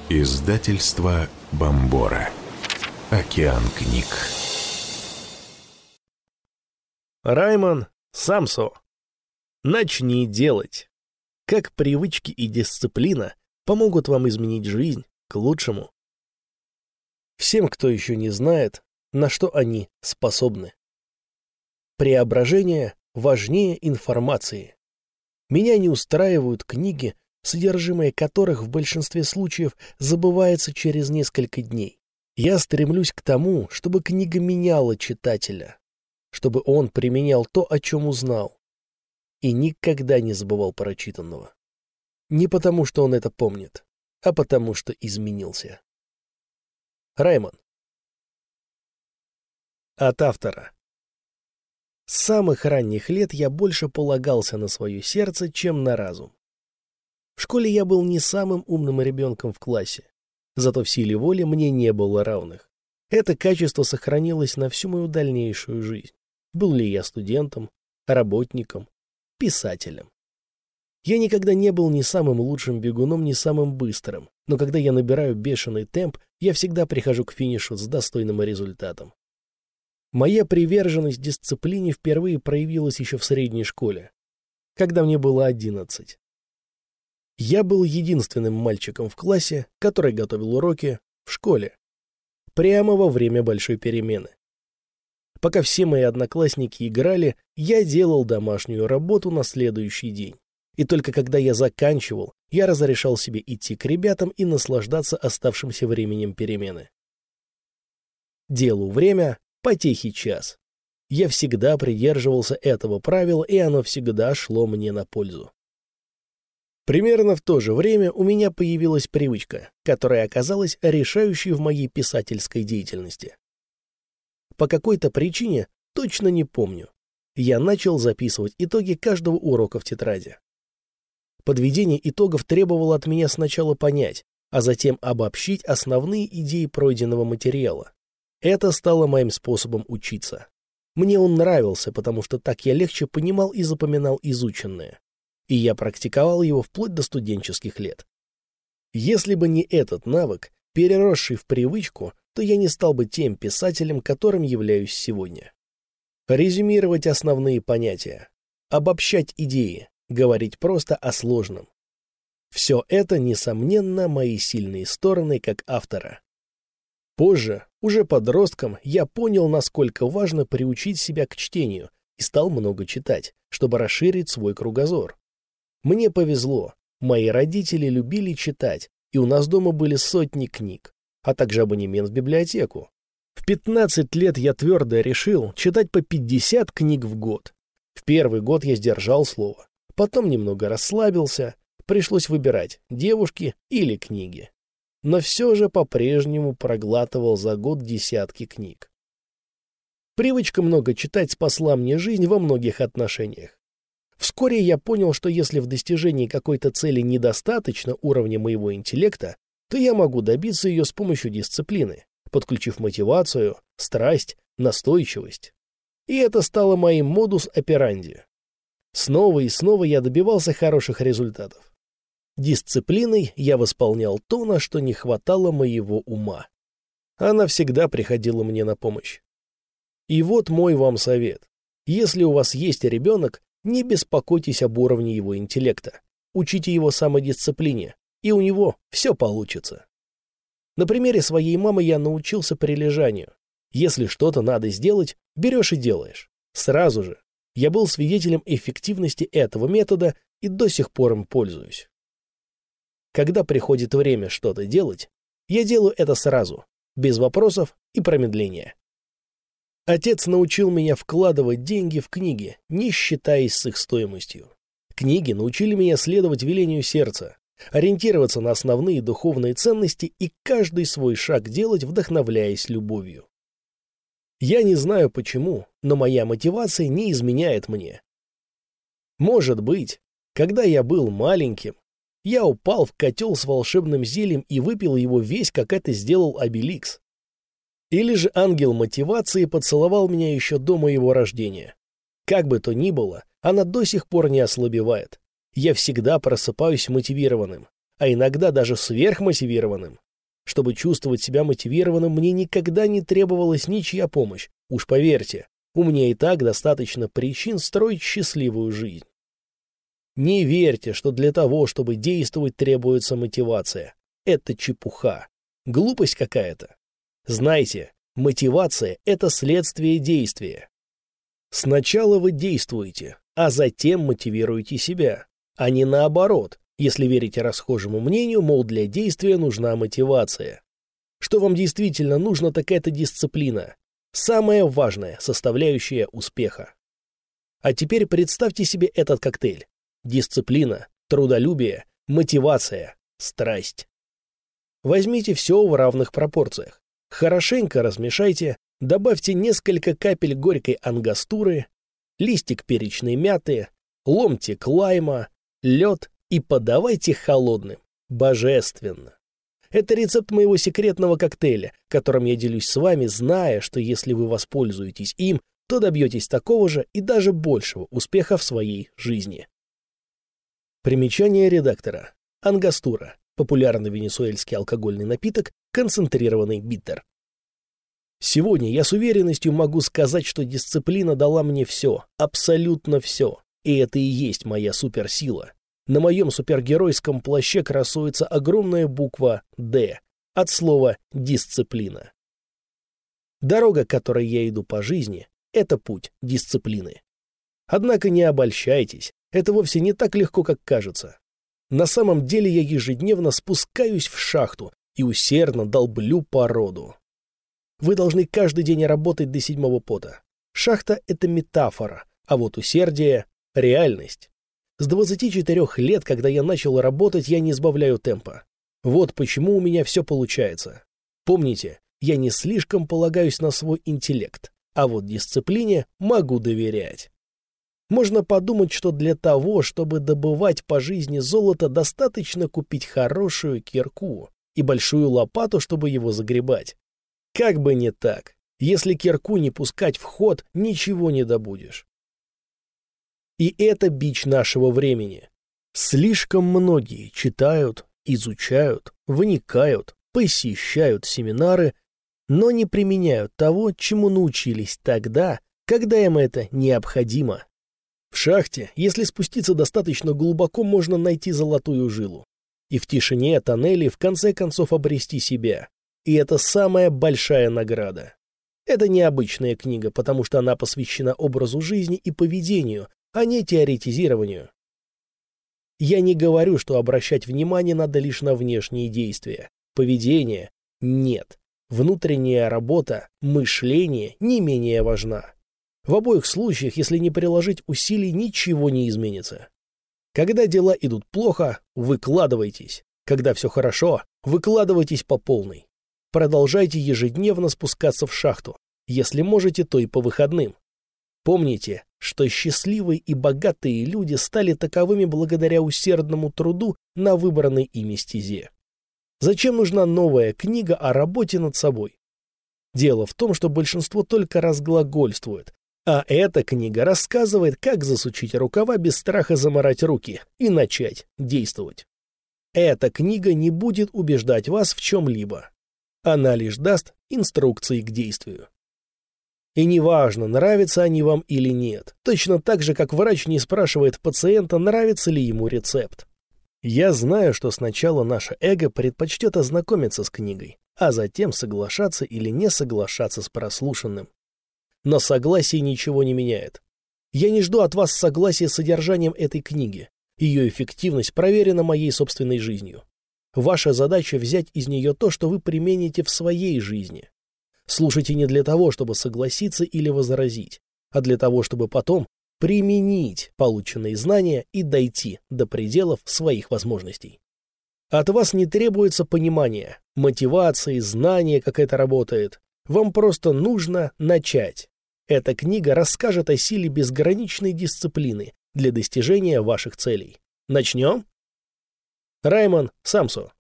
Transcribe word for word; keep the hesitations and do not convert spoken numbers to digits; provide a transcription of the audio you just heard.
Издательство Бомбора. Океан книг. Раймон Самсо. Начни делать. Как привычки и дисциплина помогут вам изменить жизнь к лучшему. Всем, кто еще не знает, на что они способны. Преображение важнее информации. Меня не устраивают книги, содержимое которых в большинстве случаев забывается через несколько дней. Я стремлюсь к тому, чтобы книга меняла читателя, чтобы он применял то, о чем узнал, и никогда не забывал прочитанного. Не потому, что он это помнит, а потому, что изменился. Раймон. От автора. С самых ранних лет я больше полагался на свое сердце, чем на разум. В школе я был не самым умным ребенком в классе, зато в силе воли мне не было равных. Это качество сохранилось на всю мою дальнейшую жизнь. Был ли я студентом, работником, писателем. Я никогда не был ни самым лучшим бегуном, ни самым быстрым, но когда я набираю бешеный темп, я всегда прихожу к финишу с достойным результатом. Моя приверженность дисциплине впервые проявилась еще в средней школе, когда мне было одиннадцать. Я был единственным мальчиком в классе, который готовил уроки в школе, прямо во время большой перемены. Пока все мои одноклассники играли, я делал домашнюю работу на следующий день. И только когда я заканчивал, я разрешал себе идти к ребятам и наслаждаться оставшимся временем перемены. Делу время, потехи час. Я всегда придерживался этого правила, и оно всегда шло мне на пользу. Примерно в то же время у меня появилась привычка, которая оказалась решающей в моей писательской деятельности. По какой-то причине, точно не помню, я начал записывать итоги каждого урока в тетради. Подведение итогов требовало от меня сначала понять, а затем обобщить основные идеи пройденного материала. Это стало моим способом учиться. Мне он нравился, потому что так я легче понимал и запоминал изученное. И я практиковал его вплоть до студенческих лет. Если бы не этот навык, переросший в привычку, то я не стал бы тем писателем, которым являюсь сегодня. Резюмировать основные понятия, обобщать идеи, говорить просто о сложном. Все это, несомненно, мои сильные стороны как автора. Позже, уже подростком, я понял, насколько важно приучить себя к чтению, и стал много читать, чтобы расширить свой кругозор. Мне повезло, мои родители любили читать, и у нас дома были сотни книг, а также абонемент в библиотеку. В пятнадцать лет я твердо решил читать по пятьдесят книг в год. В первый год я сдержал слово, потом немного расслабился, пришлось выбирать девушки или книги. Но все же по-прежнему проглатывал за год десятки книг. Привычка много читать спасла мне жизнь во многих отношениях. Вскоре я понял, что если в достижении какой-то цели недостаточно уровня моего интеллекта, то я могу добиться ее с помощью дисциплины, подключив мотивацию, страсть, настойчивость. И это стало моим модус операнди. Снова и снова я добивался хороших результатов. Дисциплиной я восполнял то, на что не хватало моего ума. Она всегда приходила мне на помощь. И вот мой вам совет. Если у вас есть ребенок, не беспокойтесь об уровне его интеллекта. Учите его самодисциплине, и у него все получится. На примере своей мамы я научился прилежанию. Если что-то надо сделать, берешь и делаешь. Сразу же. Я был свидетелем эффективности этого метода и до сих пор им пользуюсь. Когда приходит время что-то делать, я делаю это сразу, без вопросов и промедления. Отец научил меня вкладывать деньги в книги, не считаясь с их стоимостью. Книги научили меня следовать велению сердца, ориентироваться на основные духовные ценности и каждый свой шаг делать, вдохновляясь любовью. Я не знаю почему, но моя мотивация не изменяет мне. Может быть, когда я был маленьким, я упал в котел с волшебным зельем и выпил его весь, как это сделал Обеликс. Или же ангел мотивации поцеловал меня еще до моего рождения. Как бы то ни было, она до сих пор не ослабевает. Я всегда просыпаюсь мотивированным, а иногда даже сверхмотивированным. Чтобы чувствовать себя мотивированным, мне никогда не требовалась ничья помощь. Уж поверьте, у меня и так достаточно причин строить счастливую жизнь. Не верьте, что для того, чтобы действовать, требуется мотивация. Это чепуха. Глупость какая-то. Знайте, мотивация – это следствие действия. Сначала вы действуете, а затем мотивируете себя, а не наоборот, если верите расхожему мнению, мол, для действия нужна мотивация. Что вам действительно нужно, так это дисциплина. Самая важная составляющая успеха. А теперь представьте себе этот коктейль. Дисциплина, трудолюбие, мотивация, страсть. Возьмите все в равных пропорциях. Хорошенько размешайте, добавьте несколько капель горькой ангастуры, листик перечной мяты, ломтик лайма, лед и подавайте холодным. Божественно. Это рецепт моего секретного коктейля, которым я делюсь с вами, зная, что если вы воспользуетесь им, то добьетесь такого же и даже большего успеха в своей жизни. Примечание редактора. Ангастура. Популярный венесуэльский алкогольный напиток, концентрированный биттер. Сегодня я с уверенностью могу сказать, что дисциплина дала мне все, абсолютно все. И это и есть моя суперсила. На моем супергеройском плаще красуется огромная буква «Д» от слова «дисциплина». Дорога, которой я иду по жизни, это путь дисциплины. Однако не обольщайтесь, это вовсе не так легко, как кажется. На самом деле я ежедневно спускаюсь в шахту и усердно долблю породу. Вы должны каждый день работать до седьмого пота. Шахта — это метафора, а вот усердие — реальность. С двадцати четырёх лет, когда я начал работать, я не сбавляю темпа. Вот почему у меня все получается. Помните, я не слишком полагаюсь на свой интеллект, а вот дисциплине могу доверять. Можно подумать, что для того, чтобы добывать по жизни золото, достаточно купить хорошую кирку и большую лопату, чтобы его загребать. Как бы не так. Если кирку не пускать в ход, ничего не добудешь. И это бич нашего времени. Слишком многие читают, изучают, вникают, посещают семинары, но не применяют того, чему научились тогда, когда им это необходимо. В шахте, если спуститься достаточно глубоко, можно найти золотую жилу. И в тишине тоннелей в конце концов обрести себя. И это самая большая награда. Это необычная книга, потому что она посвящена образу жизни и поведению, а не теоретизированию. Я не говорю, что обращать внимание надо лишь на внешние действия. Поведение – нет. Внутренняя работа, мышление не менее важна. В обоих случаях, если не приложить усилий, ничего не изменится. Когда дела идут плохо, выкладывайтесь. Когда все хорошо, выкладывайтесь по полной. Продолжайте ежедневно спускаться в шахту. Если можете, то и по выходным. Помните, что счастливые и богатые люди стали таковыми благодаря усердному труду на выбранной ими стезе. Зачем нужна новая книга о работе над собой? Дело в том, что большинство только разглагольствует, а эта книга рассказывает, как засучить рукава без страха замарать руки и начать действовать. Эта книга не будет убеждать вас в чем-либо. Она лишь даст инструкции к действию. И неважно, нравятся они вам или нет, точно так же, как врач не спрашивает пациента, нравится ли ему рецепт. Я знаю, что сначала наше эго предпочтет ознакомиться с книгой, а затем соглашаться или не соглашаться с прослушанным. Но согласие ничего не меняет. Я не жду от вас согласия с содержанием этой книги. Ее эффективность проверена моей собственной жизнью. Ваша задача взять из нее то, что вы примените в своей жизни. Слушайте не для того, чтобы согласиться или возразить, а для того, чтобы потом применить полученные знания и дойти до пределов своих возможностей. От вас не требуется понимания, мотивации, знания, как это работает. Вам просто нужно начать. Эта книга расскажет о силе безграничной дисциплины для достижения ваших целей. Начнем? Раймон Самсо.